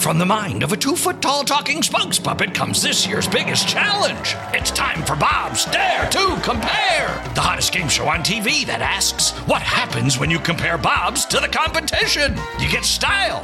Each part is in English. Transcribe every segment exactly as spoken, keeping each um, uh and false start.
From the mind of a two-foot-tall talking spokes puppet comes this year's biggest challenge. It's time for Bob's Dare to Compare, the hottest game show on T V that asks, what happens when you compare Bobs to the competition? You get style.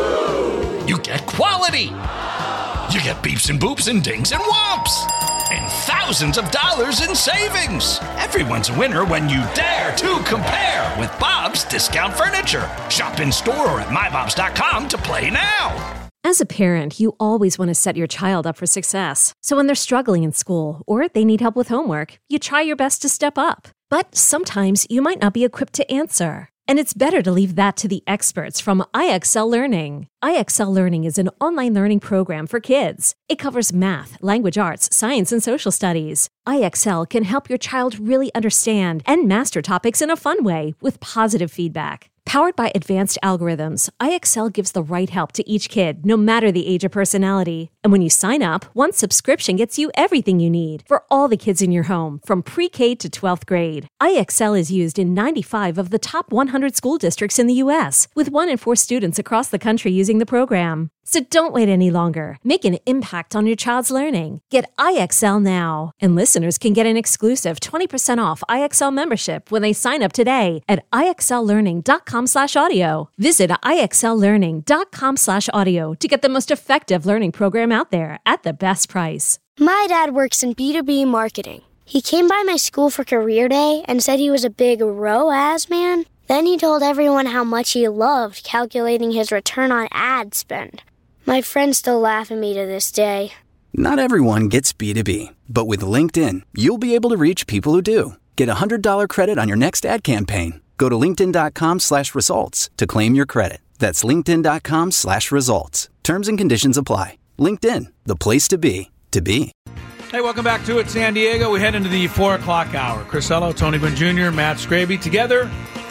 You get quality. You get beeps and boops and dings and whomps. And thousands of dollars in savings. Everyone's a winner when you dare to compare with Bob's Discount Furniture. Shop in store or at my bobs dot com to play now. As a parent, you always want to set your child up for success. So when they're struggling in school or they need help with homework, you try your best to step up. But sometimes you might not be equipped to answer. And it's better to leave that to the experts from I X L Learning. I X L Learning is an online learning program for kids. It covers math, language arts, science, and social studies. I X L can help your child really understand and master topics in a fun way with positive feedback. Powered by advanced algorithms, I X L gives the right help to each kid, no matter the age or personality. And when you sign up, one subscription gets you everything you need for all the kids in your home, from pre-K to twelfth grade. I X L is used in ninety-five of the top one hundred school districts in the U S, with one in four students across the country using the program. So don't wait any longer. Make an impact on your child's learning. Get I X L now. And listeners can get an exclusive twenty percent off I X L membership when they sign up today at I X L learning dot com slash audio. Visit I X L learning dot com slash audio to get the most effective learning program out there at the best price. My dad works in B two B marketing. He came by my school for career day and said he was a big R O A S man. Then he told everyone how much he loved calculating his return on ad spend. My friends still laugh at me to this day. Not everyone gets B two B, but with LinkedIn, you'll be able to reach people who do. Get a one hundred dollars credit on your next ad campaign. Go to linkedin dot com slash results to claim your credit. That's linkedin dot com slash results. Terms and conditions apply. LinkedIn, the place to be, to be. Hey, welcome back to it, San Diego. We head into the four o'clock hour. Chris Ello, Tony Gwynn Junior, Matt Scraby together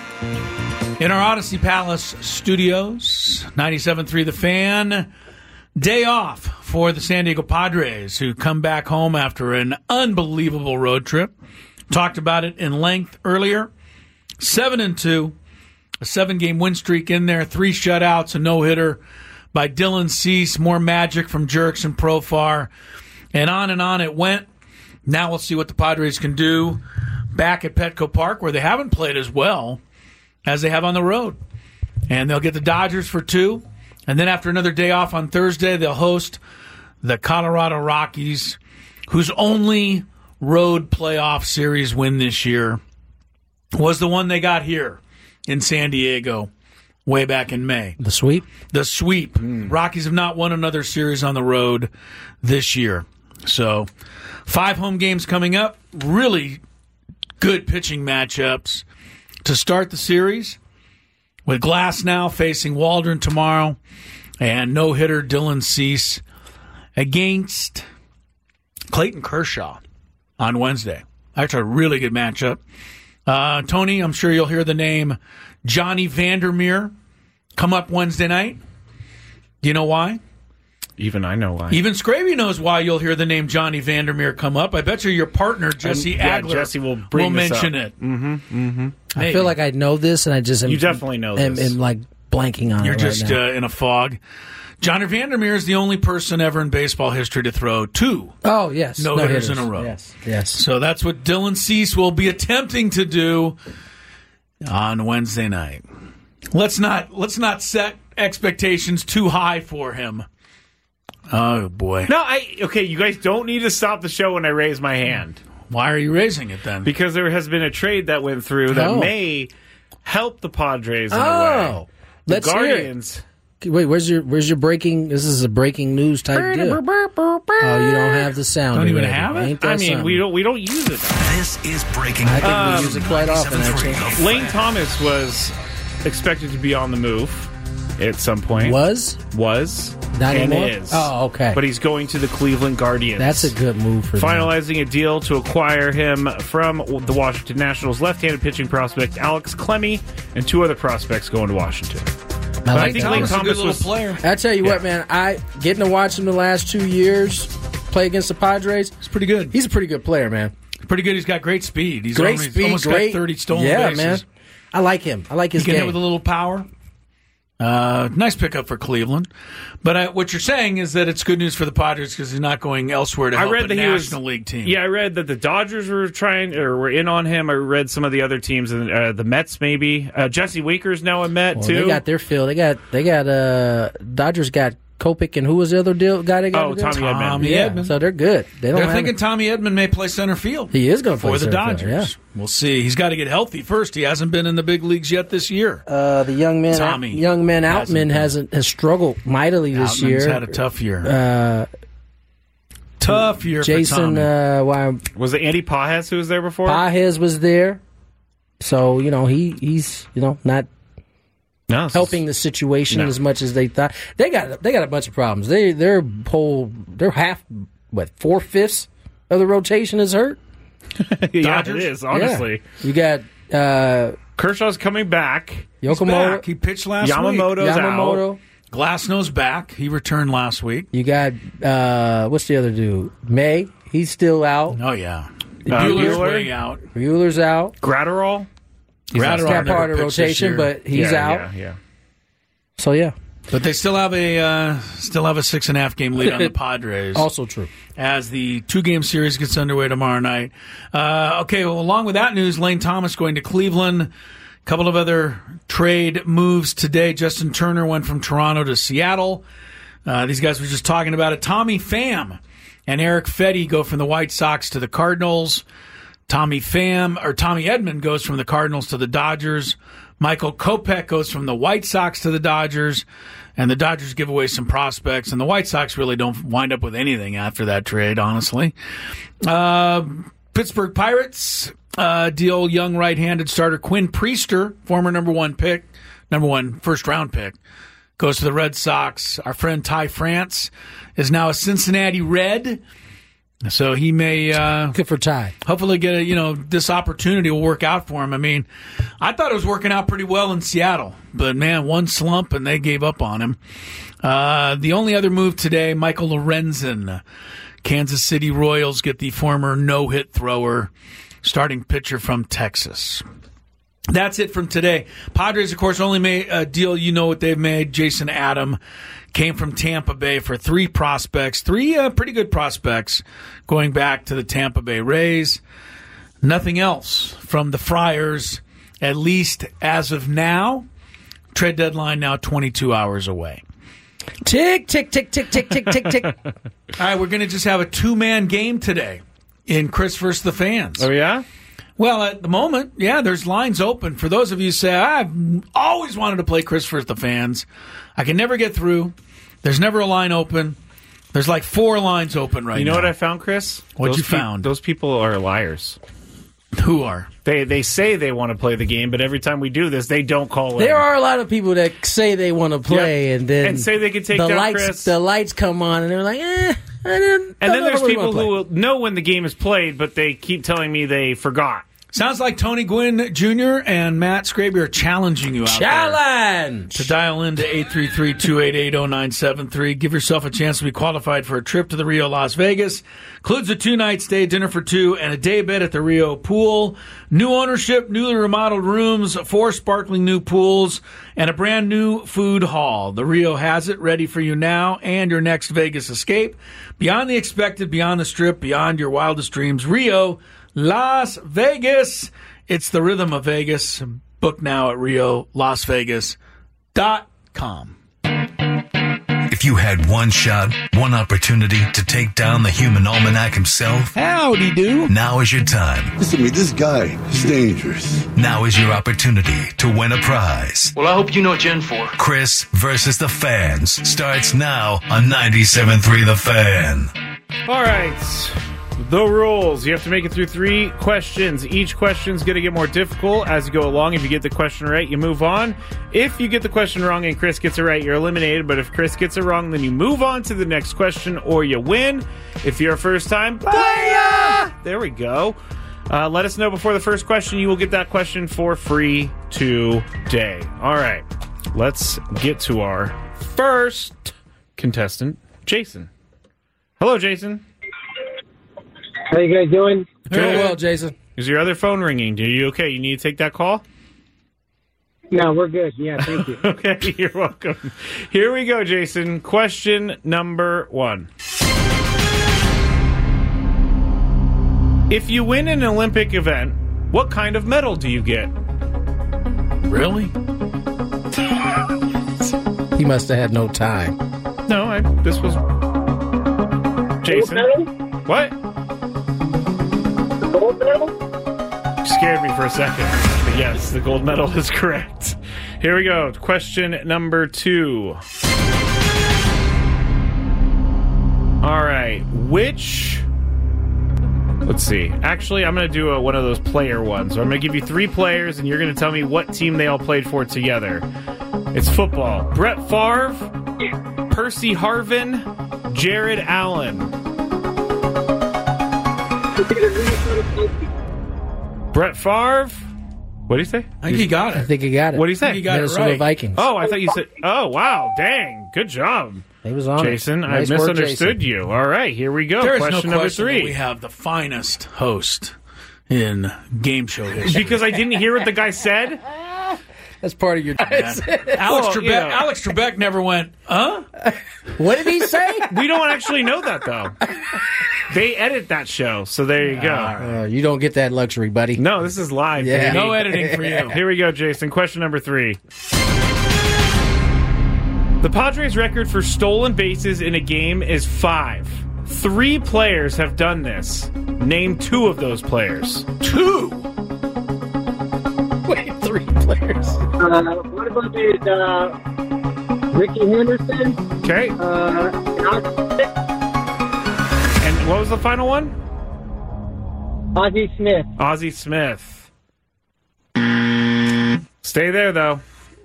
in our Odyssey Palace studios. ninety-seven point three The Fan. Day off for the San Diego Padres, who come back home after an unbelievable road trip. Talked about it in length earlier. Seven and two, a seven-game win streak in there, three shutouts, a no-hitter by Dylan Cease, more magic from Jerks and Profar, and on and on it went. Now we'll see what the Padres can do back at Petco Park, where they haven't played as well as they have on the road. And they'll get the Dodgers for two. And then after another day off on Thursday, they'll host the Colorado Rockies, whose only road playoff series win this year was the one they got here in San Diego way back in May. The sweep? The sweep. Mm. Rockies have not won another series on the road this year. So five home games coming up. Really good pitching matchups to start the series, with Glass now facing Waldron tomorrow, and no-hitter Dylan Cease against Clayton Kershaw on Wednesday. That's a really good matchup. Uh, Tony, I'm sure you'll hear the name Johnny Vandermeer come up Wednesday night. Do you know why? Even I know why. Even Scraby knows why you'll hear the name Johnny Vandermeer come up. I bet you your partner, Jesse and, Agler, yeah, Jesse will, bring will mention up. it. Mm-hmm, mm-hmm. I feel like I know this, and I just am, you definitely know am, this. am like blanking on You're it just right now. uh, in a fog. Johnny Vandermeer is the only person ever in baseball history to throw two oh yes no hitters in a row. Yes, yes. So that's what Dylan Cease will be attempting to do on Wednesday night. Let's not let's not set expectations too high for him. Oh boy! No, I okay. You guys don't need to stop the show when I raise my hand. Why are you raising it then? Because there has been a trade that went through that oh. may help the Padres in oh, a way. The let's Guardians. Hear it. Wait, where's your where's your breaking? This is a breaking news type deal. Oh, you don't have the sound. Don't even already. have it? Ain't that I mean, something? we don't we don't use it. This is breaking. I think Um, we use it quite often. Actually, Lane Thomas was expected to be on the move at some point. was Was. not and anymore. is. Oh, okay. But he's going to the Cleveland Guardians. That's a good move for them. Finalizing a deal to acquire him from the Washington Nationals left-handed pitching prospect Alex Clemmie, and two other prospects going to Washington. I But like I think that. Lane Thomas is a good Thomas little was player. I tell you Yeah. what, man, I getting to watch him the last two years play against the Padres. It's pretty good. He's a pretty good player, man. Pretty good. He's got great speed. He's Great almost, speed, almost great got thirty stolen yeah, bases. man. I like him. I like He his can game. hit with a little power. Uh, nice pickup for Cleveland. But uh, what you're saying is that it's good news for the Padres because he's not going elsewhere to help I read a that National he was, League team. Yeah, I read that the Dodgers were trying or were in on him. I read some of the other teams, uh, the Mets maybe. Uh, Jesse Winker's now a Met well, too. They got their fill. They got they got uh Dodgers got Kopech, and who was the other deal guy they got? Oh, Tommy Edman. Tommy yeah, Edman. so they're good. They don't They're have thinking it. Tommy Edman may play center field. He is going to play for the center Dodgers. field, yeah. We'll see. He's got to get healthy first. He hasn't been in the big leagues yet this year. Uh, the young man, Tommy young man hasn't Outman been. hasn't has struggled mightily this Outman's year. had a tough year. Uh, tough year Jason, for Tommy. uh, why Was it Andy Pajes who was there before? Pajes was there, so you know he he's you know not no, helping the situation No. as much as they thought. They got they got a bunch of problems. They their whole they're half what four fifths of the rotation is hurt. yeah, Dodgers? it is, honestly. Yeah. You got uh, Kershaw's coming back. He's Yokomoto, back. He pitched last Yamamoto's week. Yamamoto. out. Glassnow's back. He returned last week. You got uh, what's the other dude? May. He's still out. Oh, yeah. Uh, Bueller's Bueller? way out. Bueller's out. Gratterall? Gratterall He's not never part of the pitched this rotation, year. but he's yeah, out. Yeah, yeah. So yeah, But they still have a uh, still have a six and a half game lead on the Padres. also true. As the two game series gets underway tomorrow night. Uh, okay, well, along with that news, Lane Thomas going to Cleveland. A couple of other trade moves today. Justin Turner went from Toronto to Seattle. Uh, these guys were just talking about it. Tommy Pham and Eric Fedde go from the White Sox to the Cardinals. Tommy Pham or Tommy Edman goes from the Cardinals to the Dodgers. Michael Kopech goes from the White Sox to the Dodgers, and the Dodgers give away some prospects, and the White Sox really don't wind up with anything after that trade, honestly. Uh, Pittsburgh Pirates uh, deal young right-handed starter Quinn Priester, former number one pick, number one first-round pick, goes to the Red Sox. Our friend Ty France is now a Cincinnati Red. So he may uh, Good for Ty. hopefully get a, you know, this opportunity will work out for him. I mean, I thought it was working out pretty well in Seattle, but man, one slump and they gave up on him. Uh, the only other move today, Michael Lorenzen. Kansas City Royals get the former no-hit thrower, starting pitcher from Texas. That's it from today. Padres, of course, only made a deal. You know what they've made. Jason Adam came from Tampa Bay for three prospects, three uh, pretty good prospects going back to the Tampa Bay Rays. Nothing else from the Friars, at least as of now. Trade deadline now twenty-two hours away. Tick, tick, tick, tick, tick, tick, tick, tick. All right, we're going to just have a two-man game today in Chris versus the Fans. Oh, yeah? Well, at the moment, yeah, there's lines open. For those of you who say, I've always wanted to play Chris versus the Fans. I can never get through. There's never a line open. There's like four lines open right now. You know what I found, Chris? What'd Those you peop- found? Those people are liars. Who are? They they say they want to play the game, but every time we do this, they don't call in. There are a lot of people that say they want to play, Yep. and then And say they can take the down lights. Chris. The lights come on, and they're like, eh. I didn't, And I then don't there's really people wanna play. who will know when the game is played, but they keep telling me they forgot. Sounds like Tony Gwynn Junior and Matt Scraby are challenging you out there. Challenge. To dial in to eight three three, two eight eight, zero nine seven three. Give yourself a chance to be qualified for a trip to the Rio Las Vegas. Includes a two-night stay, dinner for two, and a day bed at the Rio pool. New ownership, newly remodeled rooms, four sparkling new pools, and a brand new food hall. The Rio has it ready for you now and your next Vegas escape. Beyond the expected, beyond the strip, beyond your wildest dreams. Rio Las Vegas. It's the rhythm of Vegas. Book now at rio las vegas dot com. If you had one shot, one opportunity to take down the human almanac himself, Howdy do. now is your time. Listen to me, this guy is dangerous. Now is your opportunity to win a prize. Well, I hope you know what you're in for. Chris versus the Fans starts now on ninety-seven point three The Fan. All right. The rules. You have to make it through three questions. Each question's going to get more difficult as you go along. If you get the question right, you move on. If you get the question wrong and Chris gets it right, you're eliminated. But if Chris gets it wrong, then you move on to the next question or you win. If you're a first-time player, there we go. Uh, let us know before the first question. You will get that question for free today. All right. Let's get to our first contestant, Jason. Hello, Jason. How you guys doing? Doing well, Jason. Is your other phone ringing? Are you okay? You need to take that call? No, we're good. Yeah, thank you. Okay, you're welcome. Here we go, Jason. Question number one. If you win an Olympic event, what kind of medal do you get? Really? He must have had no time. No, I, this was Jason. Gold medal? What? Gold medal? You scared me for a second. But yes, the gold medal is correct. Here we go. Question number two. All right. Which... Let's see. Actually, I'm going to do a, one of those player ones. So I'm going to give you three players, and you're going to tell me what team they all played for together. It's football. Brett Favre, Percy Harvin, Jared Allen. Brett Favre. What do you say? I think he got I it. think he got it. What do you say? He got Minnesota it right. Vikings. Oh, I thought you said... Oh, wow. Dang. Good job. He was on Jason, it. I Nice work, misunderstood Jason. you. All right, here we go. There is question no number question that three. we have the finest host in game show history. Because I didn't hear what the guy said? That's part of your... Alex Well, Trebek. you know. Alex Trebek never went. Huh? What did he say? We don't actually know that, though. They edit that show, so there you go. Uh, you don't get that luxury, buddy. No, this is live. Yeah. baby. No editing for you. Here we go, Jason. Question number three. The Padres' record for stolen bases in a game is five. Three players have done this. Name two of those players. Two. Wait, three players. Uh, what about this, uh, Ricky Henderson? Okay. Uh, And what was the final one? Ozzie Smith. Ozzie Smith. Stay there, though.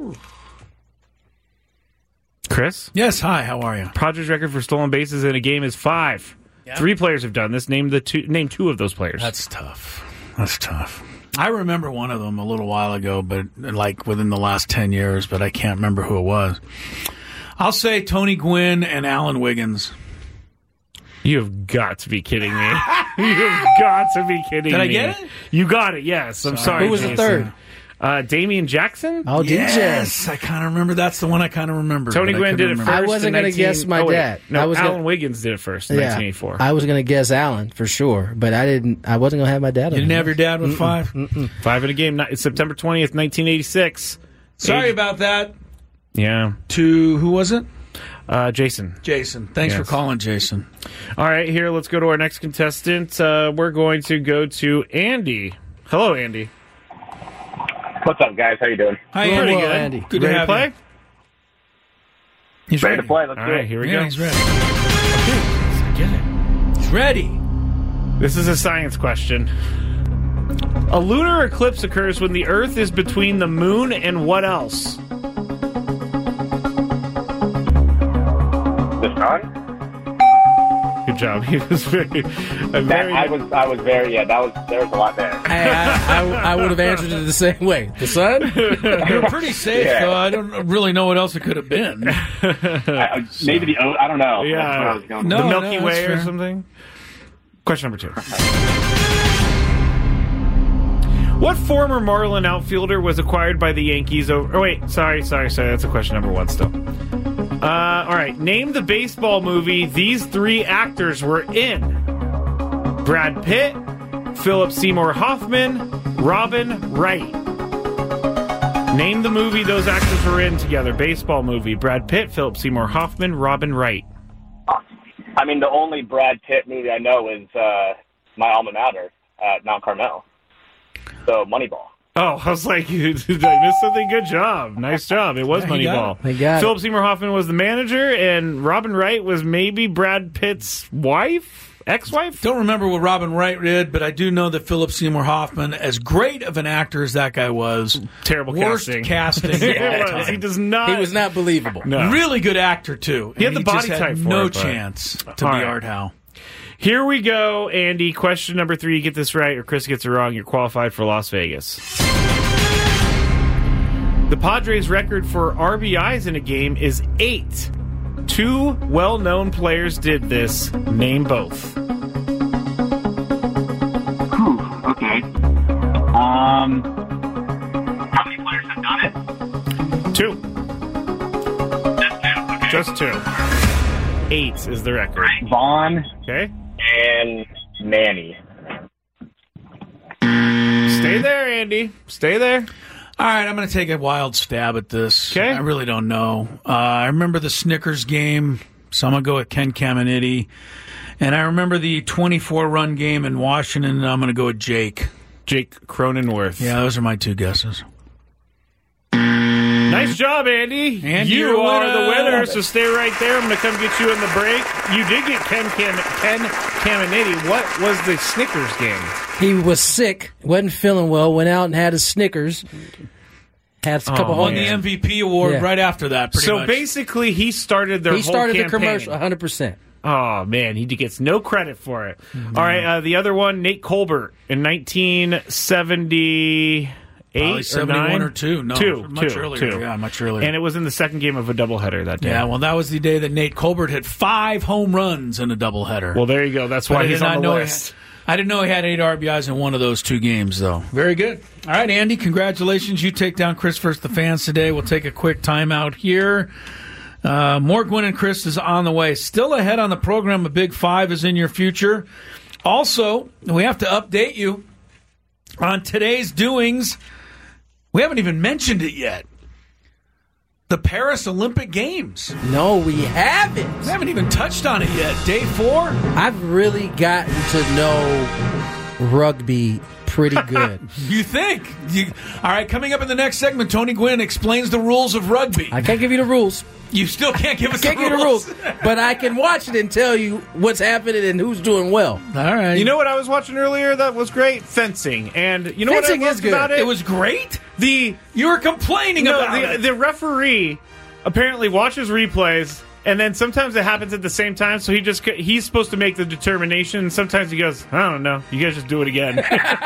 Chris? Yes. Hi. How are you? Padres' record for stolen bases in a game is five. Yeah. Three players have done this. Name the two. Name two of those players. That's tough. That's tough. I remember one of them a little while ago, but like within the last ten years, but I can't remember who it was. I'll say Tony Gwynn and Alan Wiggins. You have got to be kidding me. You have got to be kidding Did me. I get it? You got it, yes. I'm sorry. Who was the Jason. third? Uh, Damian Jackson? Oh, Yes, I kind of remember. That's the one I kind of remember. Tony but I Gwynn couldn't did it remember. first. I wasn't in gonna 19 guess my oh, wait. dad. No, I was Alan gonna- Wiggins did it first in Yeah. nineteen eighty-four. I was going to guess Allen for sure, but I didn't. I wasn't going to have my dad. You didn't have your dad with five? Five in a game. It's September twentieth, nineteen eighty-six. Sorry Eight- about that. Yeah. To, who was it? Uh, Jason. Jason. Thanks Yes. for calling, Jason. All right, here, let's go to our next contestant. Uh, we're going to go to Andy. Hello, Andy. What's up, guys? How you doing? Hi, Hello, Andy. hello, Andy. Good Ready to have play? you. He's Ready ready. to play? Let's All do right, it. here we Yeah, go. he's ready. Okay, get it. He's ready. This is a science question. A lunar eclipse occurs when the Earth is between the moon and what else? The sun? Good job. He was very, a That, very I was, I was very, yeah, that was, there was a lot there. I, I, I, I would have answered it the same way. The sun? You're pretty safe, Yeah. though. I don't really know what else it could have been. I, maybe the, O- I don't know. That's what I yeah, was going No, the with. Milky no, that's Way or fair. something. Question number two. What former Marlin outfielder was acquired by the Yankees over... Oh, wait. Sorry, sorry, sorry. That's a question number one still. Uh, all right. Name the baseball movie these three actors were in. Brad Pitt, Philip Seymour Hoffman, Robin Wright. Name the movie those actors were in together. Baseball movie. Brad Pitt, Philip Seymour Hoffman, Robin Wright. I mean, the only Brad Pitt movie I know is uh, my alma mater at Mount Carmel. So, Moneyball. Oh, I was like, did I miss something? Good job. Nice job. It was Yeah, he got Moneyball. it. He got it. Philip Seymour Hoffman was the manager, and Robin Wright was maybe Brad Pitt's wife? Ex-wife? Don't remember what Robin Wright did, but I do know that Philip Seymour Hoffman, as great of an actor as that guy was, Terrible worst casting. casting. of It all was. time. He does not... He was not believable. No. Really good actor, too. He had And the body just type had for no it, but- chance to All be right. Art Howe. Here we go, Andy. Question number three. You get this right or Chris gets it wrong. You're qualified for Las Vegas. The Padres' record for R B Is in a game is eight. Two well-known players did this. Name both. Whew, okay. Um, how many players have done it? Two. Just two. Eight is the record. Vaughn. Okay. And Manny. Stay there, Andy. Stay there. All right, I'm going to take a wild stab at this. Okay. I really don't know. Uh, I remember the Snickers game, so I'm going to go with Ken Caminiti. And I remember the twenty-four run game in Washington, and I'm going to go with Jake. Jake Cronenworth. Yeah, those are my two guesses. Nice job, Andy. Andy, you you're a are winner. the winner, so stay right there. I'm going to come get you in the break. You did get Ken, Cam- Ken Caminiti. What was the Snickers game? He was sick, wasn't feeling well, went out and had his Snickers. Had a couple Won home the M V P award Yeah. right after that, pretty so much. basically, he started their He whole started the campaign. commercial one hundred percent. Oh, man, he gets no credit for it. Mm-hmm. All right, uh, the other one, Nate Colbert in nineteen seventy-eight Probably or seventy-one nine? or two. No, two, much two, earlier. two. Yeah, much earlier. And it was in the second game of a doubleheader that day. Yeah, well, that was the day that Nate Colbert hit five home runs in a doubleheader. Well, there you go. That's But why I he's did on not the know he list. had- I didn't know he had eight R B Is in one of those two games, though. Very good. All right, Andy, congratulations. You take down Chris versus the fans today. We'll take a quick timeout here. Uh, more Gwynn and Chris is on the way. Still ahead on the program. A Big Five is in your future. Also, we have to update you on today's doings. We haven't even mentioned it yet. The Paris Olympic Games. No, we haven't. We haven't even touched on it yet. Day four. I've really gotten to know rugby pretty good. You think? You, all right, coming up in the next segment, Tony Gwynn explains the rules of rugby. I can't give you the rules. You still can't give us Can't the give you the rules. rules, but I can watch it and tell you what's happening and who's doing well. All right. You know what I was watching earlier that was great? Fencing. And you know Fencing what I is loved good. about it? It was great? The You were complaining no, about the, it. the referee apparently watches replays, and then sometimes it happens at the same time. So he just he's supposed to make the determination. And sometimes he goes, I don't know. You guys just do it again.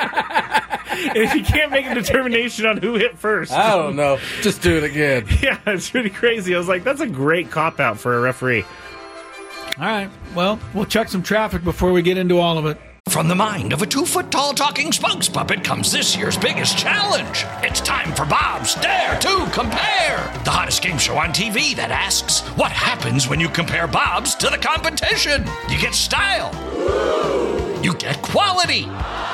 And if you can't make a determination on who hit first, I don't know. Just do it again. yeah, it's really crazy. I was like, that's a great cop out for a referee. All right. Well, we'll check some traffic before we get into all of it. From the mind of a two-foot-tall talking spokes puppet comes this year's biggest challenge. It's time for Bob's Dare to Compare, the hottest game show on T V that asks, what happens when you compare Bob's to the competition? You get style. You get quality.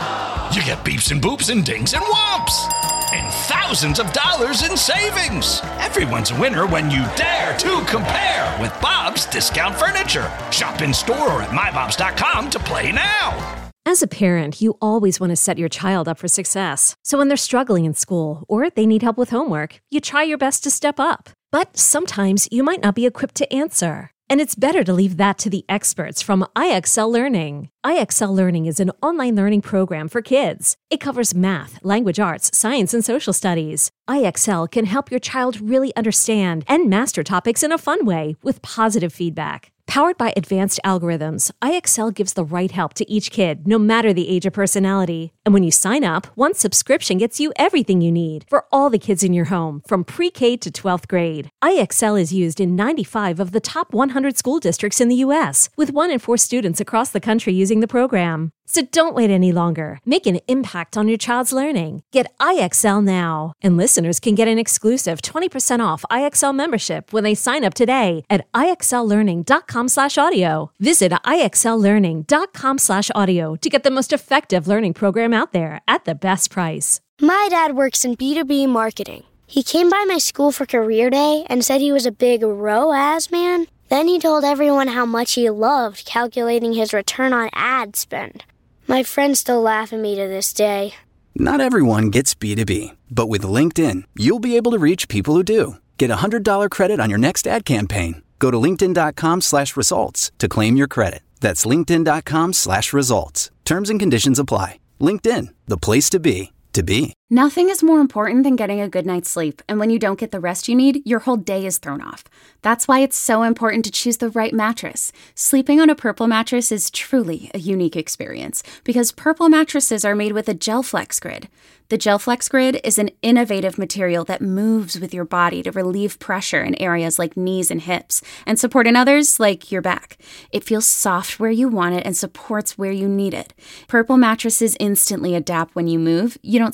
You get beeps and boops and dings and whomps. And thousands of dollars in savings. Everyone's a winner when you dare to compare with Bob's Discount Furniture. Shop in store or at my bobs dot com to play now. As a parent, you always want to set your child up for success. So when they're struggling in school or they need help with homework, you try your best to step up. But sometimes you might not be equipped to answer. And it's better to leave that to the experts from I X L Learning. I X L Learning is an online learning program for kids. It covers math, language arts, science, and social studies. I X L can help your child really understand and master topics in a fun way with positive feedback. Powered by advanced algorithms, I X L gives the right help to each kid, no matter the age or personality. And when you sign up, one subscription gets you everything you need for all the kids in your home, from pre-K to twelfth grade. I X L is used in ninety-five of the top one hundred school districts in the U S, with one in four students across the country using the program. So don't wait any longer. Make an impact on your child's learning. Get I X L now. And listeners can get an exclusive twenty percent off I X L membership when they sign up today at I X L learning dot com slash audio. Visit I X L learning dot com slash audio to get the most effective learning program out there at the best price. My dad works in B two B marketing. He came by my school for career day and said he was a big R O A S man. Then he told everyone how much he loved calculating his return on ad spend. My friends still laugh at me to this day. Not everyone gets B two B, but with LinkedIn, you'll be able to reach people who do. Get a one hundred dollars credit on your next ad campaign. Go to linkedin dot com slash results to claim your credit. That's linkedin dot com slash results. Terms and conditions apply. LinkedIn, the place to be, to be. Nothing is more important than getting a good night's sleep, and when you don't get the rest you need, your whole day is thrown off. That's why it's so important to choose the right mattress. Sleeping on a Purple mattress is truly a unique experience, because Purple mattresses are made with a GelFlex Grid. The GelFlex Grid is an innovative material that moves with your body to relieve pressure in areas like knees and hips, and support in others like your back. It feels soft where you want it and supports where you need it. Purple mattresses instantly adapt when you move. You don't sink in and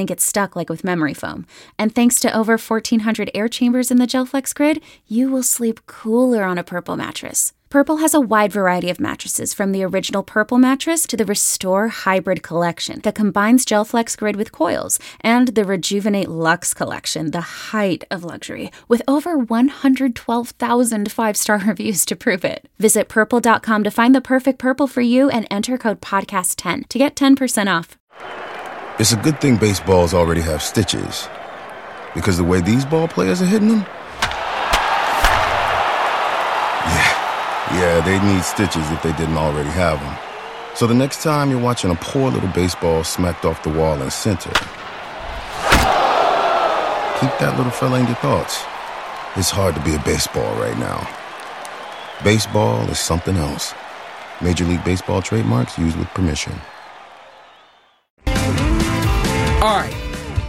didn't get stuck like with memory foam. And thanks to over fourteen hundred air chambers in the GelFlex Grid, you will sleep cooler on a Purple mattress. Purple has a wide variety of mattresses, from the original Purple mattress to the Restore Hybrid collection that combines GelFlex Grid with coils, and the Rejuvenate Luxe collection, the height of luxury, with over one hundred twelve thousand five-star reviews to prove it. Visit purple dot com to find the perfect Purple for you and enter code podcast ten to get ten percent off. It's a good thing baseballs already have stitches, because the way these ball players are hitting them, yeah, they'd need stitches if they didn't already have them. So the next time you're watching a poor little baseball smacked off the wall in center, keep that little fella in your thoughts. It's hard to be a baseball right now. Baseball is something else. Major League Baseball trademarks used with permission. All right.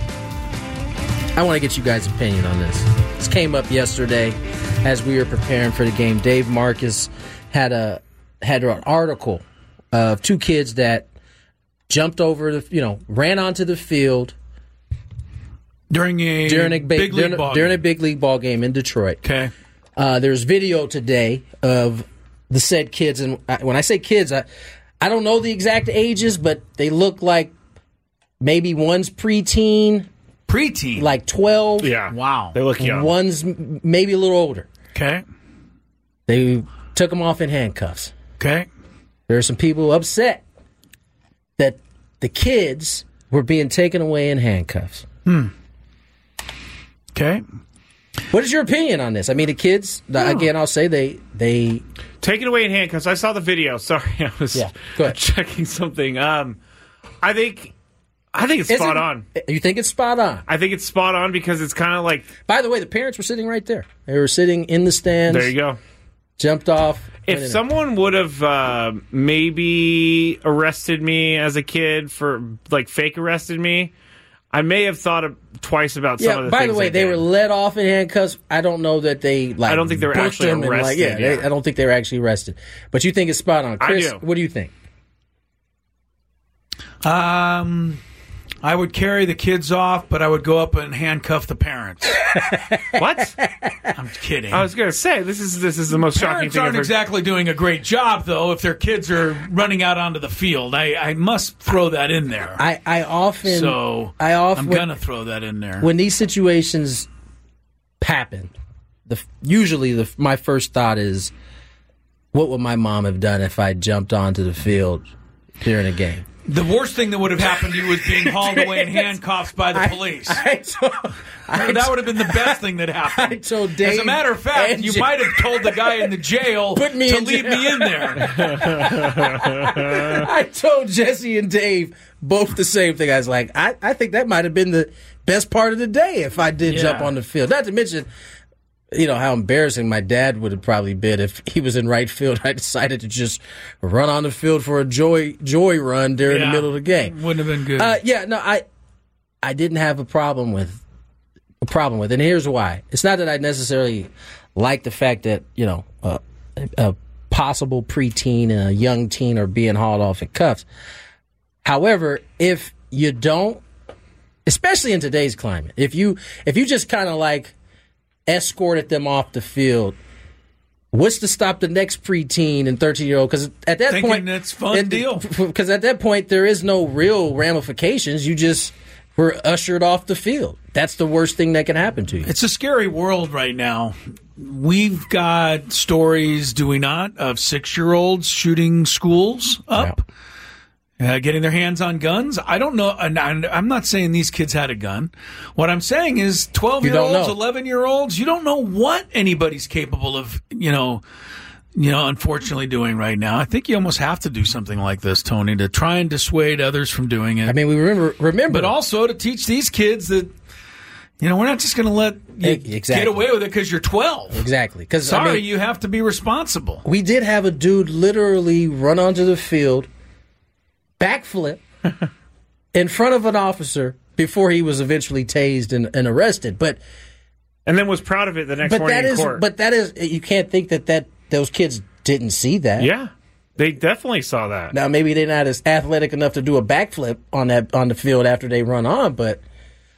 I want to get you guys' opinion on this. This came up yesterday as we were preparing for the game. Dave Marcus had a had an article of two kids that jumped over the, you know, ran onto the field during a during a big, big league during, ball during game. a big league ball game in Detroit. Okay. Uh, there's video today of the said kids, and when I say kids, I I don't know the exact ages, but they look like maybe one's preteen. Preteen? Like twelve. Yeah. Wow. They look young. One's m- maybe a little older. Okay. They took them off in handcuffs. Okay. There are some people upset that the kids were being taken away in handcuffs. Hmm. Okay. What is your opinion on this? I mean, the kids, Oh. again, I'll say they... they Taken away in handcuffs. I saw the video. Sorry, I was Yeah, go ahead. checking something. Um, I think... I think it's Is spot it- on. You think it's spot on? I think it's spot on because it's kind of like... By the way, the parents were sitting right there. They were sitting in the stands. There you go. Jumped off. went If in someone would have uh, maybe arrested me as a kid for, like, fake arrested me, I may have thought of, twice about some yeah, of the by things the way, they, they did. were let off in handcuffs. I don't know that they, like, I don't think they were booked actually them and, like, arrested, yeah, they- yeah. I don't think they were actually arrested. But you think it's spot on. I Chris, do. what do you think? Um, I would carry the kids off, but I would go up and handcuff the parents. What? I'm kidding. I was going to say, this is this is the most shocking Parents thing I've aren't heard. exactly doing a great job, though, if their kids are running out onto the field. I, I must throw that in there. I, I often... so I often, I'm going to throw that in there. When these situations happen, the usually the my first thought is, what would my mom have done if I jumped onto the field during a game? The worst thing that would have happened to you was being hauled away in handcuffs by the police. I, I told, I that would have been the best thing that happened. I told Dave. As a matter of fact, and you Jay- might have told the guy in the jail Put me to in leave jail. me in there. I told Jesse and Dave both the same thing. I was like, I, I think that might have been the best part of the day if I did Yeah. jump on the field. Not to mention, you know, how embarrassing my dad would have probably been if he was in right field. I decided to just run on the field for a joy joy run during Yeah. the middle of the game. Wouldn't have been good. Uh, yeah, no, I I didn't have a problem with a problem with, it. And here's why. It's not that I necessarily like the fact that, you know, uh, a possible preteen and a young teen are being hauled off in cuffs. However, if you don't, especially in today's climate, if you if you just kind of like escorted them off the field, what's to stop the next preteen and thirteen-year-old? Because at that Thinking point, that's a fun deal. Because at that point, there is no real ramifications. You just were ushered off the field. That's the worst thing that can happen to you. It's a scary world right now. We've got stories, do we not, of six-year-olds shooting schools up, uh, getting their hands on guns. I don't know. And I'm not saying these kids had a gun. What I'm saying is twelve-year-olds, know. eleven-year-olds, you don't know what anybody's capable of, you know, you know, unfortunately doing right now. I think you almost have to do something like this, Tony, to try and dissuade others from doing it. I mean, we remember, remember, but also to teach these kids that, you know, we're not just going to let you Exactly. get away with it because you're twelve. exactly. Because Sorry, I mean, you have to be responsible. we did have a dude literally run onto the field, backflip in front of an officer before he was eventually tased and, and arrested. But And then was proud of it the next but morning that in is court. but that is you can't think that, that those kids didn't see that. yeah, they definitely saw that. Now maybe they're not as athletic enough to do a backflip on that on the field after they run on, but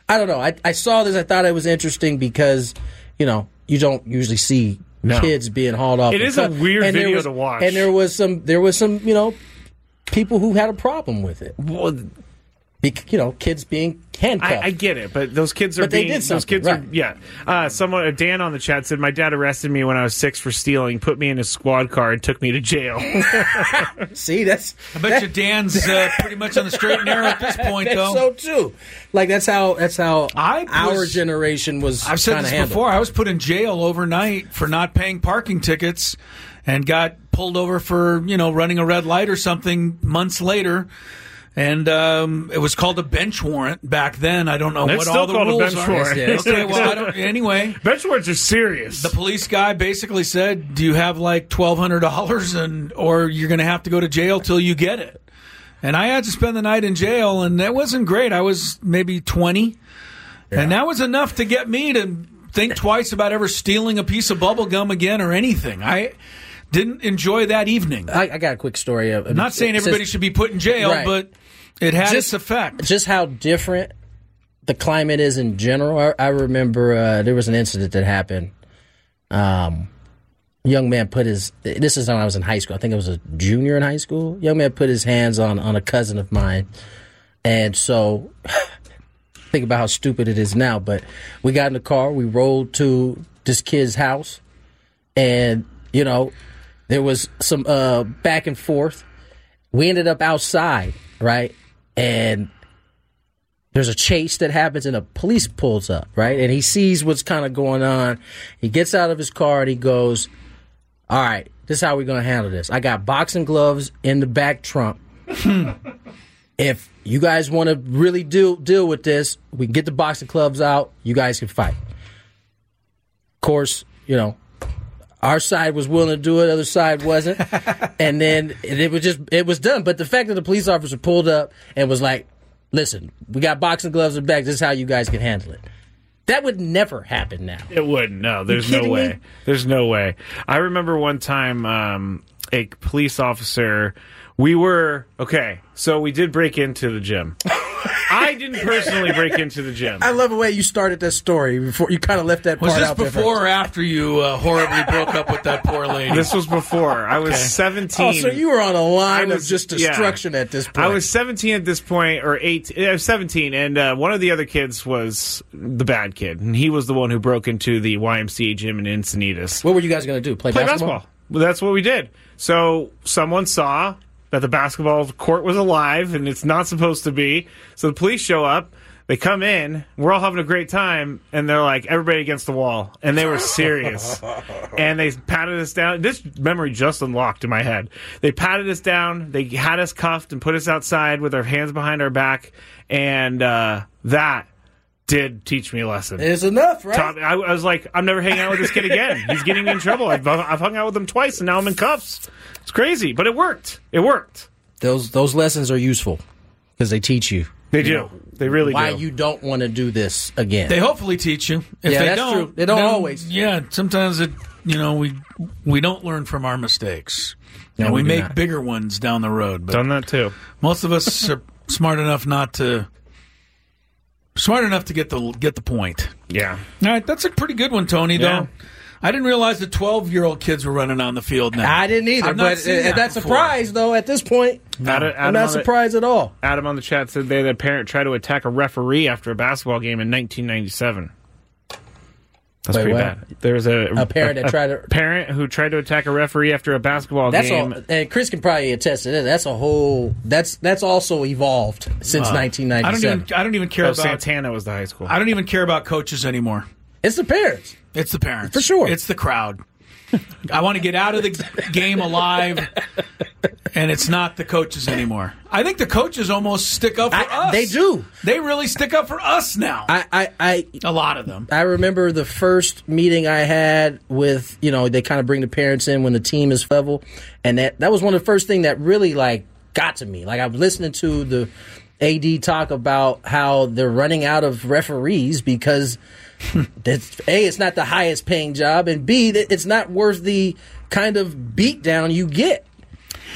I don't know. I, I saw this. I thought it was interesting because, you know, you don't usually see No. kids being hauled off. It is a weird and there video was- to watch. And there was some, there was some, you know, people who had a problem with it. Well, Be, you know, kids being handcuffed. I, I get it, but those kids are But they being. did those something, kids right. are. Yeah. Uh, someone, uh, Dan on the chat said, "My dad arrested me when I was six for stealing, put me in his squad car, and took me to jail." See, that's. I bet you Dan's uh, pretty much on the straight and narrow at this point, That's though. so true. Like that's how that's how I our was- generation was. I've said kinda this handled. before. I was put in jail overnight for not paying parking tickets and got pulled over for, you know, running a red light or something months later. And um, it was called a bench warrant back then. I don't know It's what still all the called a rules bench are. warrant. Okay, well, I don't, anyway. Bench warrants are serious. The police guy basically said, "Do you have like twelve hundred dollars, and or you're going to have to go to jail till you get it?" And I had to spend the night in jail, and that wasn't great. I was maybe twenty, and that was enough to get me to think twice about ever stealing a piece of bubble gum again or anything. I didn't enjoy that evening. I, I got a quick story. Of, I'm not saying everybody should be put in jail, Right. but it had Just- its effect. Just how different the climate is in general. I, I remember uh, there was an incident that happened. Um, young man put his. This is when I was in high school. I think it was a junior in high school. Young man put his hands on on a cousin of mine, and so think about how stupid it is now. But we got in the car. We rolled to this kid's house, and you know there was some uh, back and forth. We ended up outside, right? And there's a chase that happens, and a police pulls up, right? And he sees what's kind of going on. He gets out of his car, and he goes, all right, this is how we're going to handle this. I got boxing gloves in the back trunk. If you guys want to really deal, deal with this, we can get the boxing gloves out. You guys can fight. Of course, you know, our side was willing to do it, the other side wasn't. And then it was just, it was done. But the fact that the police officer pulled up and was like, listen, we got boxing gloves in the back, this is how you guys can handle it. That would never happen now. It wouldn't. No, there's You no kidding way. me? There's no way. I remember one time um, a police officer, we were, okay, so we did break into the gym. I didn't personally break into the gym. I love the way you started this story before you kind of left that Was part this out there before first. or after you uh, horribly broke up with that poor lady? This was before. I was Okay. seventeen. Oh, so you were on a line I of just destruction yeah. at this point. I was seventeen at this point, or eighteen. I was seventeen, and uh, one of the other kids was the bad kid, and he was the one who broke into the Y M C A gym in Encinitas. What were you guys going to do? Play, Play basketball? basketball. Well, that's what we did. So someone saw that the basketball court was alive, and it's not supposed to be. So the police show up. They come in. We're all having a great time, and they're like, everybody against the wall. And they were serious. And they patted us down. This memory just unlocked in my head. They patted us down. They had us cuffed and put us outside with our hands behind our back. And uh, that did teach me a lesson. It's enough, right? Taught me- I, I was like, I'm never hanging out with this kid again. He's getting me in trouble. I've, I've hung out with him twice, and now I'm in cuffs. It's crazy, but it worked. It worked. Those those lessons are useful because they teach you. They you do. know, They really why do. you don't want to do this again. They hopefully teach you. If Yeah, they that's don't, true. They don't then, always. Yeah, sometimes it. You know, we we don't learn from our mistakes, No, and we, we do make not. bigger ones down the road. But Done that too. most of us are smart enough not to. Smart enough to get the get the point. Yeah. All right, that's a pretty good one, Tony. Yeah. Though I didn't realize the twelve-year-old kids were running on the field now. I didn't either, I've not but seen uh, that that's before. surprised though. At this point, Adam, I'm not on the- surprised at all. Adam on the chat said they had a parent try to attack a referee after a basketball game in nineteen ninety-seven. That's Wait, pretty what? bad. There was a, A parent that tried to- parent who tried to attack a referee after a basketball That's game. all, and Chris can probably attest to that. That's a whole. That's that's also evolved since Uh, nineteen I don't ninety-seven. even. I don't even care Oh, about. Santana was the high school. I don't even care about coaches anymore. It's the parents. It's the parents. For sure. It's the crowd. I want to get out of the game alive, and it's not the coaches anymore. I think the coaches almost stick up for I- us. they do. They really stick up for us now. I, I, I A lot of them. I remember the first meeting I had with, you know, they kind of bring the parents in when the team is level, and that that was one of the first things that really like got to me. Like I was listening to the A D talk about how they're running out of referees because that's, A, it's not the highest paying job, and B, that it's not worth the kind of beat down you get.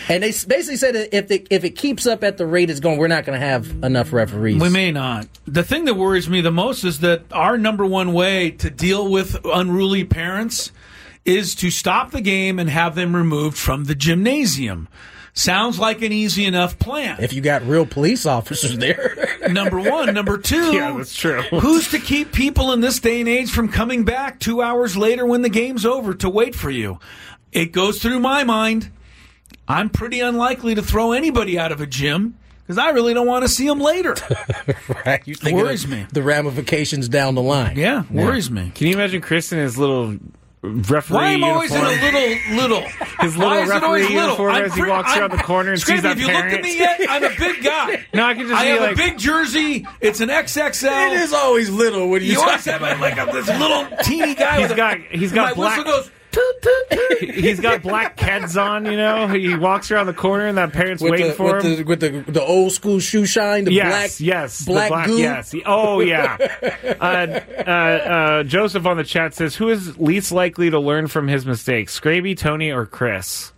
And they basically said that if it, if it keeps up at the rate it's going, we're not going to have enough referees. We may not. The thing that worries me the most is that our number one way to deal with unruly parents is to stop the game and have them removed from the gymnasium. Sounds like an easy enough plan. If you got real police officers there. Number one. Number two. Yeah, that's true. Who's to keep people in this day and age from coming back two hours later when the game's over to wait for you? It goes through my mind. I'm pretty unlikely to throw anybody out of a gym because I really don't want to see them later. Right. You think worries me. The ramifications down the line. Yeah, worries yeah. me. Can you imagine Chris in his little referee Why am I always uniform? in a little, little? His little Why is it always referee little? uniform I'm as he pre- walks I'm, around the corner and Scrappy, sees that if you parent. look at me yet, I'm a big guy. No, I can just I be have like, a big jersey. It's an X X L. It is always little when you, You always have like a, this little teeny guy. He's with got- a, he's got my black- whistle goes. he's got black Keds on, you know. He walks around the corner and that parent's with waiting the, for with him. The, with the the old school shoe shine, the yes, black, yes, the black, black goo. yes. Oh yeah. uh, uh, uh, Joseph on the chat says, "Who is least likely to learn from his mistakes, Scraby, Tony, or Chris?"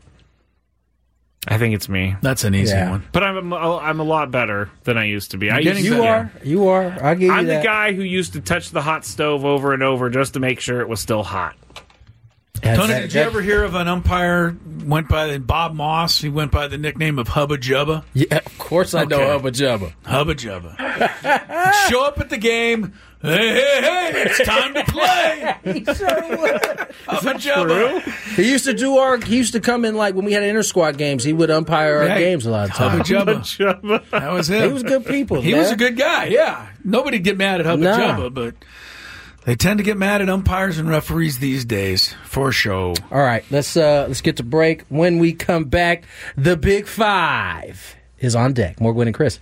I think it's me. That's an easy Yeah. one. But I'm a, I'm a lot better than I used to be. I You're used getting to, You better. are, you are. I'll give you I'm that. the guy who used to touch the hot stove over and over just to make sure it was still hot. That's Tony, that- did you that- ever hear of an umpire went by the Bob Moss? He went by the nickname of Hubba Jubba. Yeah, of course I know Okay. Hubba Jubba. Hubba Jubba. Show up at the game. Hey, hey, hey! It's time to play. Hubba Jubba. He used to do our. He used to come in like when we had inter squad games. He would umpire our Yeah, games a lot of Hubba times. Jubba. That was him. He was good people. He man. was a good guy. Yeah, nobody'd get mad at Hubba Nah. Jubba, but they tend to get mad at umpires and referees these days for show. All right, let's uh let's get to break. When we come back, the Big Five is on deck. More Gwen and Chris.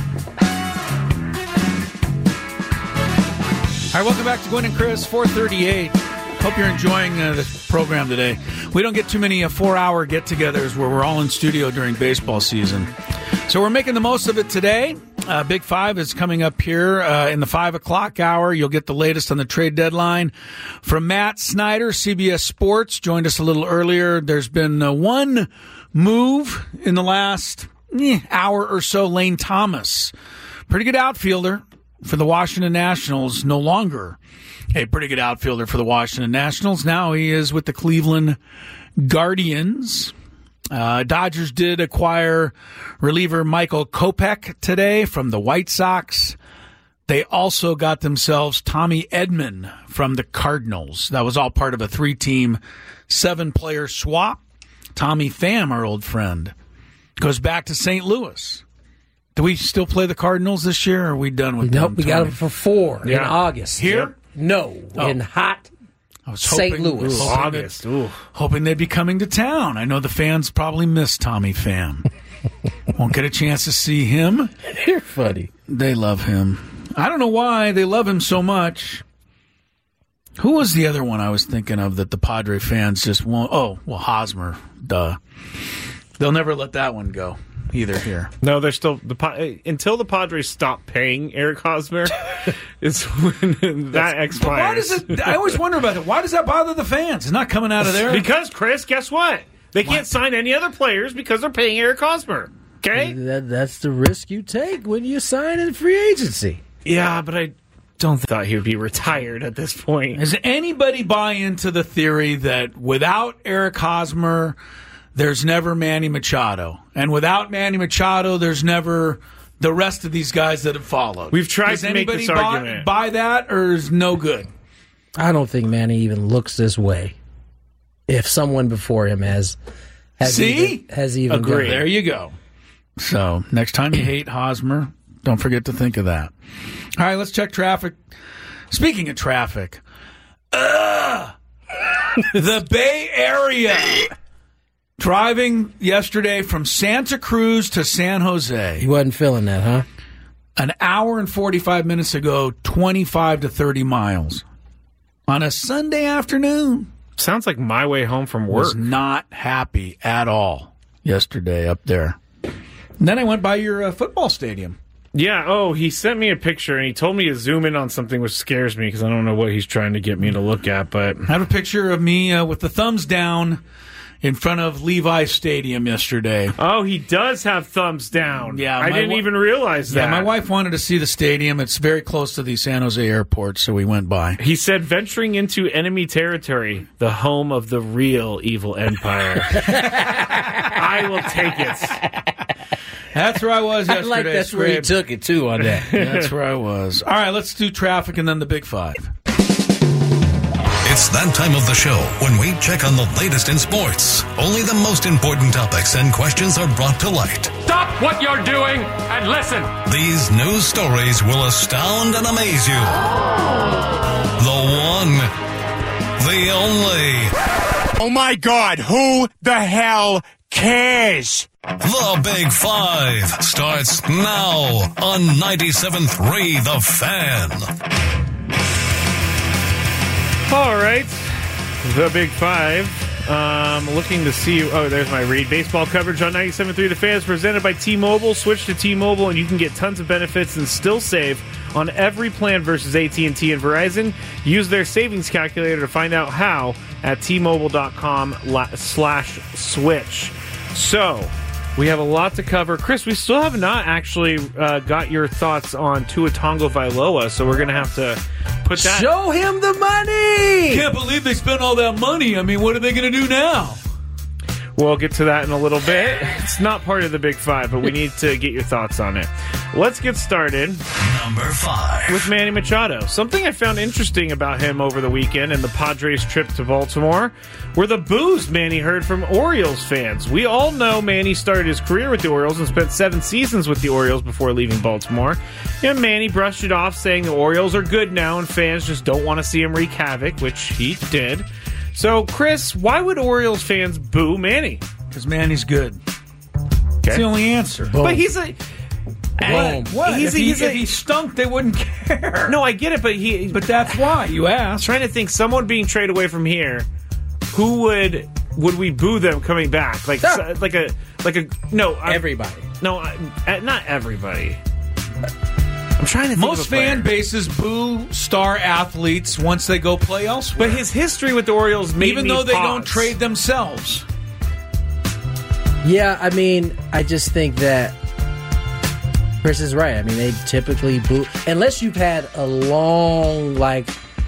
All right, welcome back to Gwen and Chris, four thirty-eight. Hope you're enjoying uh, the program today. We don't get too many uh, four-hour get-togethers where we're all in studio during baseball season. So we're making the most of it today. Uh, Big Five is coming up here uh, in the five o'clock hour. You'll get the latest on the trade deadline from Matt Snyder, C B S Sports. Joined us a little earlier. There's been uh, one move in the last eh, hour or so. Lane Thomas, pretty good outfielder for the Washington Nationals, no longer a pretty good outfielder for the Washington Nationals. Now he is with the Cleveland Guardians. Uh, Dodgers did acquire reliever Michael Kopech today from the White Sox. They also got themselves Tommy Edman from the Cardinals. That was all part of a three-team, seven-player swap. Tommy Pham, our old friend, goes back to Saint Louis. Do we still play the Cardinals this year, or are we done with Nope, them? we got Tony? him for four in Yeah. August. Here? No, Oh. in hot I was Saint hoping- Louis. hoping that- August. Ooh. hoping they'd be coming to town. I know the fans probably miss Tommy Pham. Won't get a chance to see him. You're funny. They love him. I don't know why they love him so much. Who was the other one I was thinking of that the Padre fans just won't? Oh, well, Hosmer. Duh. They'll never let that one go either here. No, they're still the Pa- until the Padres stop paying Eric Hosmer is when that expires. But why does it? I always wonder about it. Why does that bother the fans? It's not coming out of there. Because Chris, guess what? They can't What? sign any other players because they're paying Eric Hosmer. Okay. That, that's the risk you take when you sign in free agency. Yeah, but I don't thought he would be retired at this point. Does anybody buy into the theory that without Eric Hosmer, there's never Manny Machado, and without Manny Machado, there's never the rest of these guys that have followed? We've tried Does to make anybody this buy, argument. buy that, or is no good? I don't think Manny even looks this way. If someone before him has, has See? even, has even Agree. done There it. you go. So next time you hate Hosmer, don't forget to think of that. All right, let's check traffic. Speaking of traffic, ugh, the Bay Area. Driving yesterday from Santa Cruz to San Jose. He wasn't feeling that, huh? An hour and forty-five minutes ago, twenty-five to thirty miles. On a Sunday afternoon. Sounds like my way home from work. Was not happy at all yesterday up there. And then I went by your uh, football stadium. Yeah, oh, he sent me a picture and he told me to zoom in on something which scares me because I don't know what he's trying to get me to look at, but I have a picture of me uh, with the thumbs down in front of Levi Stadium yesterday. Oh, he does have thumbs down. Yeah, I didn't wa- even realize that. Yeah, my wife wanted to see the stadium. It's very close to the San Jose airport, so we went by. He said, venturing into enemy territory, the home of the real evil empire. I will take it. That's where I was yesterday. I like that's where he took it, too, on that. That's where I was. All right, let's do traffic and then the Big Five. It's that time of the show when we check on the latest in sports. Only the most important topics and questions are brought to light. Stop what you're doing and listen. These news stories will astound and amaze you. The one, the only. Oh my God, who the hell cares? The Big Five starts now on ninety-seven point three The Fan. All right, the Big Five. Um, looking to see. Oh, there's my read. Baseball coverage on ninety-seven point three The Fan is presented by T-Mobile. Switch to T-Mobile, and you can get tons of benefits and still save on every plan versus A T and T and Verizon. Use their savings calculator to find out how at T-Mobile.com slash switch. So, we have a lot to cover. Chris, we still have not actually uh, got your thoughts on Tua Tagovailoa, so we're going to have to put that... Show him the money! Can't believe they spent all that money. I mean, what are they going to do now? We'll get to that in a little bit. It's not part of the Big Five, but we need to get your thoughts on it. Let's get started. Number five. With Manny Machado. Something I found interesting about him over the weekend and the Padres' trip to Baltimore were the boos Manny heard from Orioles fans. We all know Manny started his career with the Orioles and spent seven seasons with the Orioles before leaving Baltimore. And Manny brushed it off, saying the Orioles are good now and fans just don't want to see him wreak havoc, which he did. So, Chris, why would Orioles fans boo Manny? Because Manny's good. Okay. That's the only answer. Boom. But he's a... What? What? He's if, a, he, he's a, if he stunk, they wouldn't care. No, I get it, but he... But that's why you I'm asked. trying to think, someone being traded away from here, who would would we boo them coming back? Like, No. so, like a... like a No. I'm, Everybody. No, I, not everybody. I'm trying to think Most of a player. fan bases boo star athletes once they go play elsewhere. But his history with the Orioles made Even me though they pause. don't trade themselves. Yeah, I mean, I just think that Chris is right. I mean, they typically boo, unless you've had a long, like,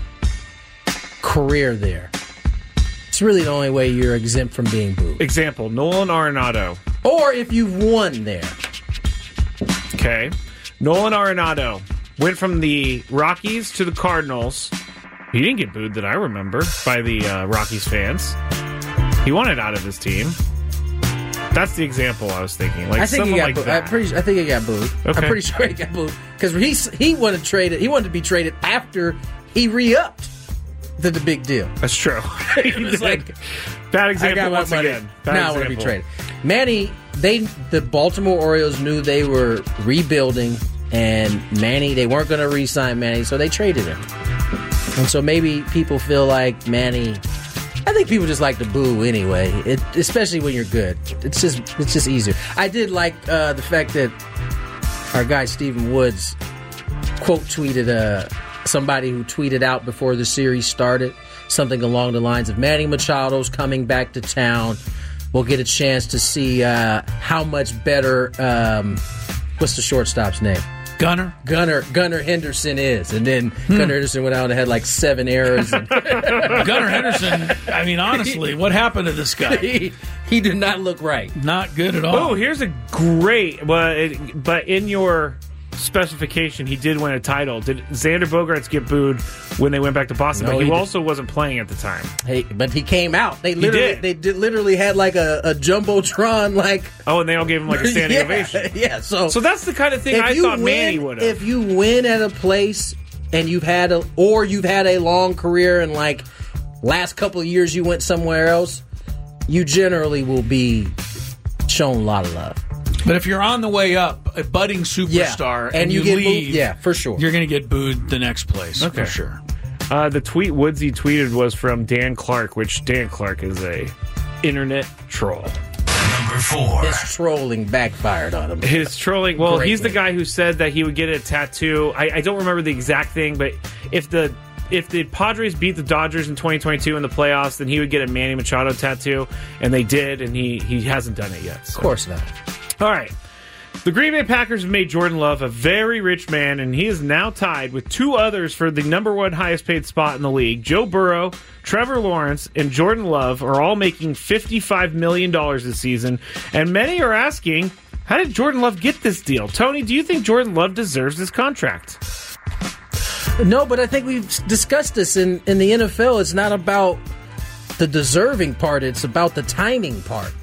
career there. It's really the only way you're exempt from being booed. Example, Nolan Arenado. Or if you've won there. Okay. Nolan Arenado went from the Rockies to the Cardinals. He didn't get booed that I remember by the uh, Rockies fans. He wanted out of his team. That's the example I was thinking. Like I think he someone got like booed. that. I'm pretty, I think he got booed. Okay. I'm pretty sure he got booed because he he wanted traded. He wanted to be traded after he re-upped to the big deal. That's true. He was like, bad I example got my once money. again. Bad Now I want to be example. traded. Manny, they the Baltimore Orioles knew they were rebuilding, and Manny they weren't going to re-sign Manny, so they traded him. And so maybe people feel like Manny. I think people just like to boo anyway, it, especially when you're good. It's just it's just easier. I did like uh, the fact that our guy Stephen Woods quote tweeted uh, somebody who tweeted out before the series started something along the lines of Manny Machado's coming back to town. We'll get a chance to see uh, how much better. Um, what's the shortstop's name? Gunnar? Gunnar Gunnar Henderson is. And then hmm. Gunnar Henderson went out and had like seven errors. And Gunnar Henderson, I mean, honestly, what happened to this guy? He, he did not look right. Not good at all. Oh, here's a great, but it, but in your specification, he did win a title. Did Xander Bogaerts get booed when they went back to Boston? No, but he, he also wasn't playing at the time. Hey, but he came out. They literally, did. they did, literally had like a, a jumbotron, like oh, and they all gave him like a standing yeah, ovation. Yeah, so so that's the kind of thing I thought win, Manny would have. If you win at a place and you've had a, or you've had a long career and like last couple of years you went somewhere else, you generally will be shown a lot of love. But if you're on the way up, a budding superstar, yeah. and, and you, you, get leave, moved, yeah, for sure, you're going to get booed the next place, okay. for sure. Uh, the tweet Woodsy tweeted was from Dan Clark, which Dan Clark is a internet troll. Number four. His trolling backfired on him. His trolling. Well, Greatly. he's the guy who said that he would get a tattoo. I, I don't remember the exact thing, but if the if the Padres beat the Dodgers in twenty twenty-two in the playoffs, then he would get a Manny Machado tattoo, and they did, and he, he hasn't done it yet. So. Of course not. All right. The Green Bay Packers have made Jordan Love a very rich man, and he is now tied with two others for the number one highest paid spot in the league. Joe Burrow, Trevor Lawrence, and Jordan Love are all making fifty-five million dollars this season, and many are asking, how did Jordan Love get this deal? Tony, do you think Jordan Love deserves this contract? No, but I think we've discussed this in, in the N F L. It's not about the deserving part, it's about the timing part.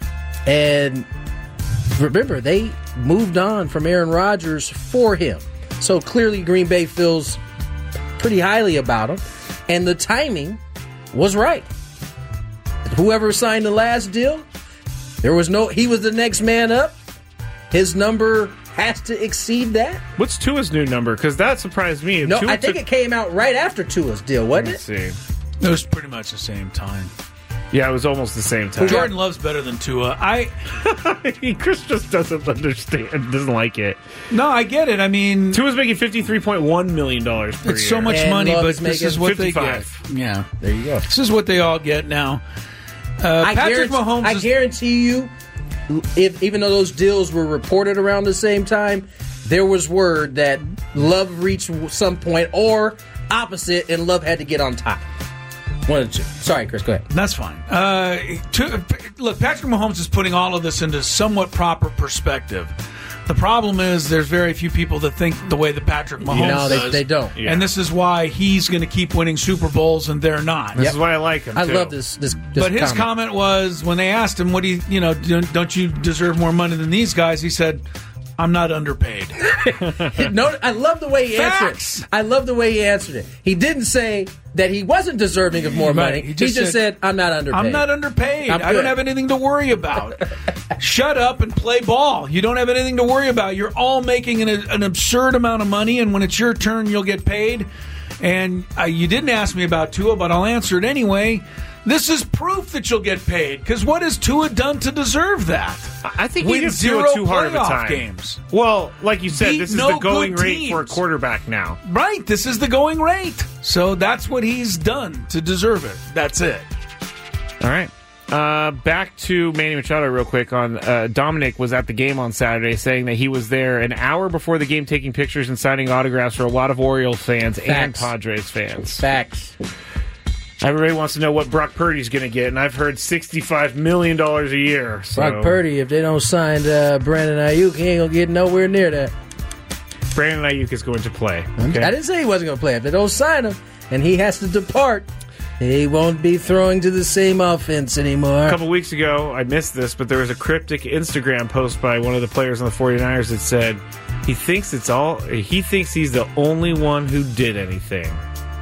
And remember, they moved on from Aaron Rodgers for him. So clearly Green Bay feels pretty highly about him. And the timing was right. Whoever signed the last deal, there was no, he was the next man up. His number has to exceed that. What's Tua's new number? Because that surprised me. No, Tua I think took- it came out right after Tua's deal, wasn't Let's it? see. It was pretty much the same time. Yeah, it was almost the same time. Jordan Love's better than Tua. I Chris just doesn't understand, doesn't like it. No, I get it. I mean, Tua's making fifty-three point one million dollars per it's year. so much And money, Love but is this making is what fifty-five. they get. Yeah, There you go. this is what they all get now. Uh, I Patrick guarantee, Mahomes I is guarantee you, if even though those deals were reported around the same time, there was word that Love reached some point or opposite, and Love had to get on top. One of the two. Sorry, Chris, go ahead. That's fine. Uh, to, look, Patrick Mahomes is putting all of this into somewhat proper perspective. The problem is there's very few people that think the way that Patrick Mahomes No, they- does. they don't. Yeah. And this is why he's going to keep winning Super Bowls and they're not. This Yep. is why I like him, I too. love this. this, this But his comment. comment was when they asked him, "What do you, you know, don't, don't you deserve more money than these guys?" He said, "I'm not underpaid." No, I love the way he Facts. answered it. I love the way he answered it. He didn't say that he wasn't deserving of more Right. money. He He just just, said, said, "I'm not underpaid." I'm not underpaid. I'm I don't good. have anything to worry about. Shut up and play ball. You don't have anything to worry about. You're all making an, an absurd amount of money, and when it's your turn, you'll get paid. And uh, you didn't ask me about Tua, but I'll answer it anyway. This is proof that you'll get paid, because what has Tua done to deserve that? I think Win he gives zero Tua too hard of a playoff time. games. Well, like you said, Beat this is no the going good rate for a teams. quarterback now. Right, this is the going rate. So that's what he's done to deserve it. That's it. All right. Uh, back to Manny Machado real quick. On uh, Dominic was at the game on Saturday, saying that he was there an hour before the game, taking pictures and signing autographs for a lot of Orioles fans and Facts. Padres fans. Facts. Everybody wants to know what Brock Purdy's going to get, and I've heard sixty-five million dollars a year. So. Brock Purdy, if they don't sign uh, Brandon Ayuk, he ain't gonna get nowhere near that. Brandon Ayuk is going to play. Okay? I didn't say he wasn't gonna play. If they don't sign him and he has to depart, he won't be throwing to the same offense anymore. A couple weeks ago, I missed this, but there was a cryptic Instagram post by one of the players on the 49ers that said he thinks it's all he thinks he's the only one who did anything.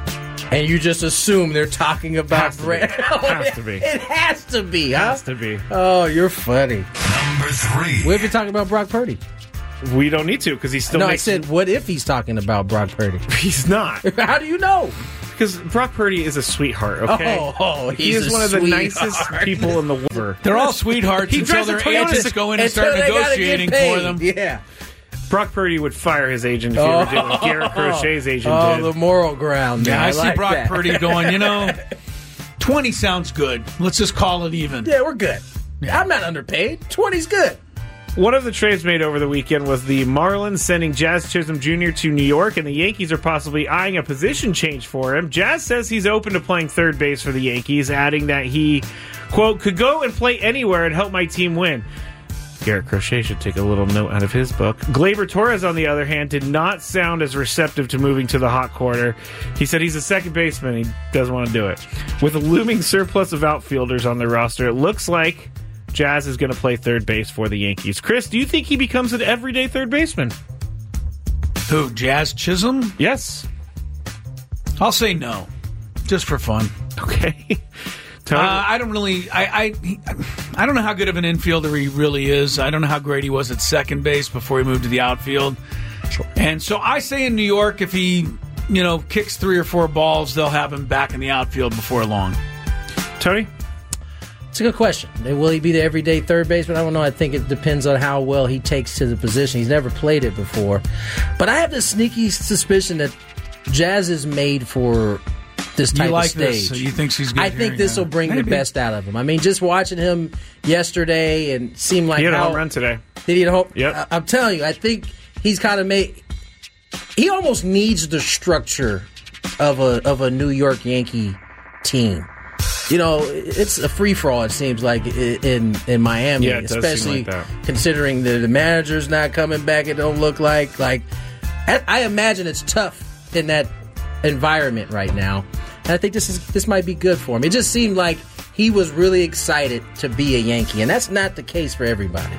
And you just assume they're talking about Has to be. Brandon. Has to be. It has to be, huh? Has to be. Oh, you're funny. Number three. What if you're talking about Brock Purdy? We don't need to because he's still. no, makes, I said, what if he's talking about Brock Purdy? he's not. How do you know? Because Brock Purdy is a sweetheart. Okay, Oh, oh, he he's is a one of the sweetheart. nicest people in the world. They're all sweethearts He until drives their a Toyota agents go in and Until start they gotta negotiating get paid. for them. Yeah. Brock Purdy would fire his agent if he ever did what Garrett Crochet's agent oh, did. the moral ground. Yeah, man. I, see like Brock that. Purdy going, you know, twenty sounds good. Let's just call it even. Yeah, we're good. I'm not underpaid. twenty's good. One of the trades made over the weekend was the Marlins sending Jazz Chisholm Junior to New York, and the Yankees are possibly eyeing a position change for him. Jazz says he's open to playing third base for the Yankees, adding that he, quote, could go and play anywhere and help my team win. Garrett Crochet should take a little note out of his book. Gleyber Torres, on the other hand, did not sound as receptive to moving to the hot corner. He said he's a second baseman. He doesn't want to do it. With a looming surplus of outfielders on their roster, it looks like Jazz is going to play third base for the Yankees. Chris, do you think he becomes an everyday third baseman? Who, Jazz Chisholm? Yes. I'll say no, just for fun. Okay. Uh, I don't really. I, I he- I don't know how good of an infielder he really is. I don't know how great he was at second base before he moved to the outfield. Sure. And so I say in New York, if he, you know, kicks three or four balls, they'll have him back in the outfield before long. Tony? It's a good question. Will he be the everyday third baseman? I don't know. I think it depends on how well he takes to the position. He's never played it before. But I have this sneaky suspicion that Jazz is made for this type you like of stage. This, so you think he's good? I think this will bring Maybe. the best out of him. I mean, just watching him yesterday and seem like he had how, a home run today. Did he hit a home? Yep. I, I'm telling you, I think he's kind of made. He almost needs the structure of a of a New York Yankee team. You know, it's a free for all. It seems like in in Miami, yeah, it does especially seem like that. Considering that the manager's not coming back. It don't look like like. I imagine it's tough in that environment right now. And I think this is this might be good for him. It just seemed like he was really excited to be a Yankee, and that's not the case for everybody.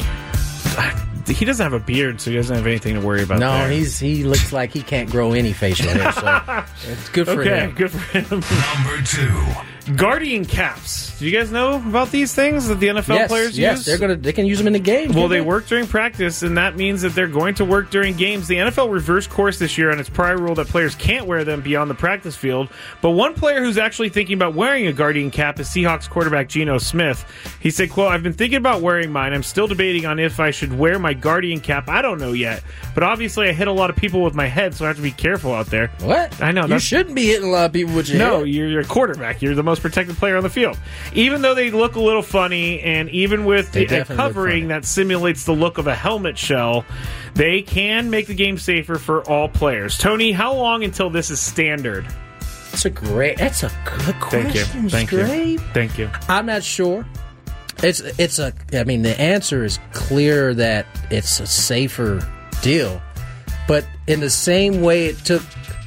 He doesn't have a beard, so he doesn't have anything to worry about. No, there. he's he looks like he can't grow any facial hair, so it's good for okay, him. Good for him. Number two. Guardian caps. Do you guys know about these things that the N F L yes, players yes, use? Yes, they're gonna. They can use them in the game. Well, they work during practice, and that means that they're going to work during games. The N F L reversed course this year on its prior rule that players can't wear them beyond the practice field. But one player who's actually thinking about wearing a Guardian cap is Seahawks quarterback Geno Smith. He said, "Quote: I've been thinking about wearing mine. I'm still debating on if I should wear my Guardian cap. I don't know yet. But obviously, I hit a lot of people with my head, so I have to be careful out there." What? I know you shouldn't be hitting a lot of people with your no, head. you're, you're a quarterback. You're the most protected player on the field. Even though they look a little funny, and even with the, a covering that simulates the look of a helmet shell, they can make the game safer for all players. Tony, how long until this is standard? That's a great. That's a good question. Thank you. Thank you. Thank you. I'm not sure. It's it's a. I mean, the answer is clear that it's a safer deal, but in the same way it took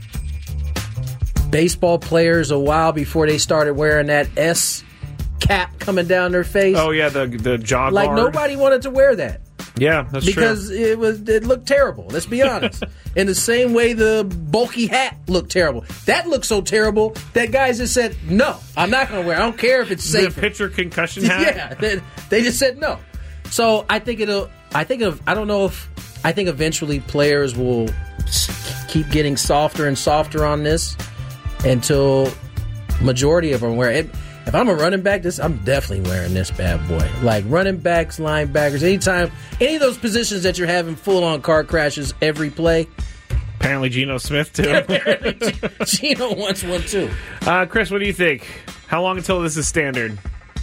baseball players a while before they started wearing that S cap coming down their face. Oh yeah, the the jaw guard. Like nobody wanted to wear that. Yeah, that's because true. Because it was it looked terrible. Let's be honest. In the same way the bulky hat looked terrible. That looked so terrible that guys just said, no, I'm not going to wear it. I don't care if it's safe. The pitcher concussion hat? Yeah, they, they just said no. So I think it'll, I think it'll, I don't know if, I think eventually players will keep getting softer and softer on this until majority of them wear it. If I'm a running back, this I'm definitely wearing this bad boy. Like running backs, linebackers, anytime, any of those positions that you're having full-on car crashes every play. Apparently Geno Smith, too. Apparently Geno wants one, too. Uh, Chris, what do you think? How long until this is standard?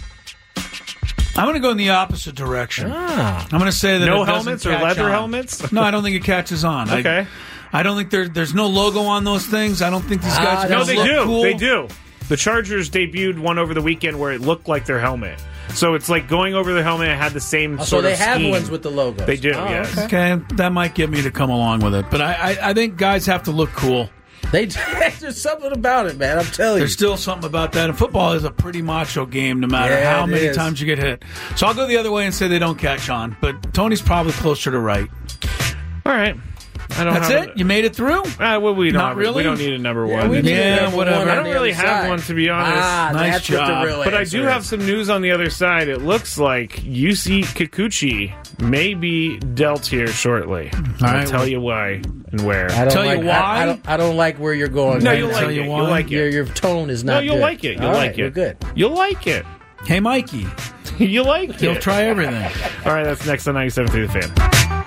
I'm going to go in the opposite direction. Ah. I'm going to say that no it helmets or leather on. helmets? No, I don't think it catches on. Okay. I, I don't think there, there's no logo on those things. I don't think these guys ah, are No, going to they look do. cool. They do. The Chargers debuted one over the weekend where it looked like their helmet. So it's like going over the helmet. It had the same oh, sort so they of have scheme. ones with the logos. They do, oh, yes. Okay. okay, that might get me to come along with it. But I, I, I think guys have to look cool. They There's something about it, man. I'm telling you. There's still something about that. And football is a pretty macho game no matter yeah, how many is. times you get hit. So I'll go the other way and say they don't catch on. But Tony's probably closer to right. All right. I don't That's have it? A, you made it through? Uh, well, we don't Not have, really? We don't need a number yeah, one. We need yeah, a number whatever. One I don't really have side. one, to be honest. Ah, nice that's job. What the real but I answer do is. have some news on the other side. It looks like U C Kikuchi may be dealt here shortly. All I'll right, tell well, you why and where. I don't Tell you like, why? I, I, don't, I don't like where you're going. No, man. you'll like tell it. you You'll why? like it. Your, your tone is not No, you'll good. like it. You'll All like right, it. We're good. You'll like it. Hey, Mikey. You like He'll it. try everything. All right, that's next on ninety-seven point three The Fan.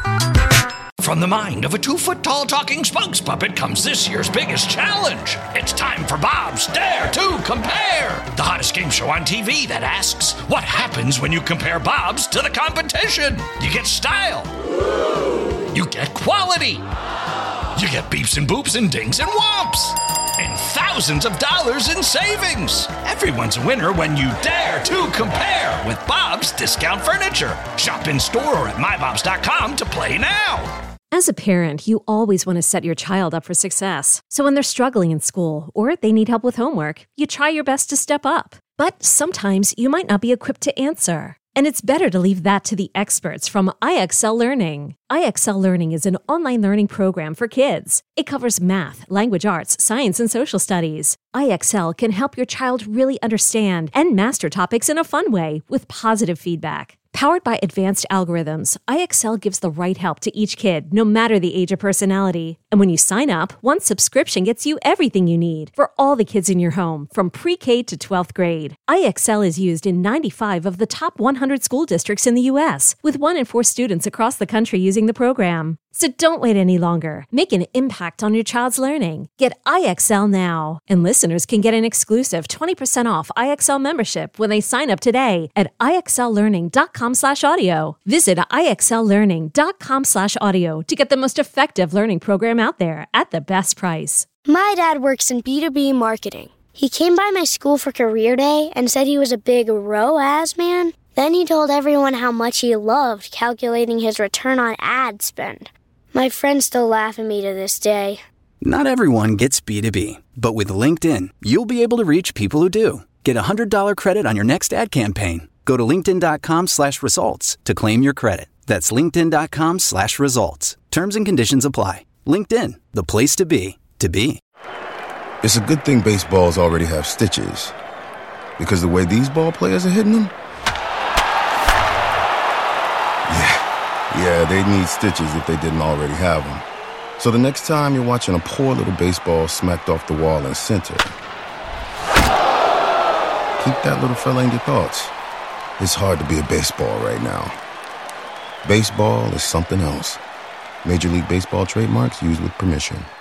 From the mind of a two-foot-tall talking spokes puppet comes this year's biggest challenge. It's time for Bob's Dare to Compare, the hottest game show on T V that asks, what happens when you compare Bob's to the competition? You get style. You get quality. You get beeps and boops and dings and whomps. And thousands of dollars in savings. Everyone's a winner when you dare to compare with Bob's Discount Furniture. Shop in store or at my bobs dot com to play now. As a parent, you always want to set your child up for success. So when they're struggling in school or they need help with homework, you try your best to step up. But sometimes you might not be equipped to answer. And it's better to leave that to the experts from I X L Learning. I X L Learning is an online learning program for kids. It covers math, language arts, science, and social studies. I X L can help your child really understand and master topics in a fun way with positive feedback. Powered by advanced algorithms, I X L gives the right help to each kid, no matter the age or personality. And when you sign up, one subscription gets you everything you need for all the kids in your home, from pre-K to twelfth grade. I X L is used in ninety-five of the top one hundred school districts in the U S, with one in four students across the country using the program. So don't wait any longer. Make an impact on your child's learning. Get I X L now. And listeners can get an exclusive twenty percent off I X L membership when they sign up today at IXLlearning.com slash audio. Visit IXLlearning.com slash audio to get the most effective learning program out there at the best price. My dad works in B two B marketing. He came by my school for career day and said he was a big R O A S man. Then he told everyone how much he loved calculating his return on ad spend. My friends still laugh at me to this day. Not everyone gets B two B, but with LinkedIn, you'll be able to reach people who do. Get a one hundred dollars credit on your next ad campaign. Go to linkedin.com slash results to claim your credit. That's linkedin.com slash results. Terms and conditions apply. LinkedIn, the place to be, to be. It's a good thing baseballs already have stitches. Because the way these ball players are hitting them? Yeah, yeah, they need stitches if they didn't already have them. So the next time you're watching a poor little baseball smacked off the wall in center, keep that little fella in your thoughts. It's hard to be a baseball right now. Baseball is something else. Major League Baseball trademarks used with permission.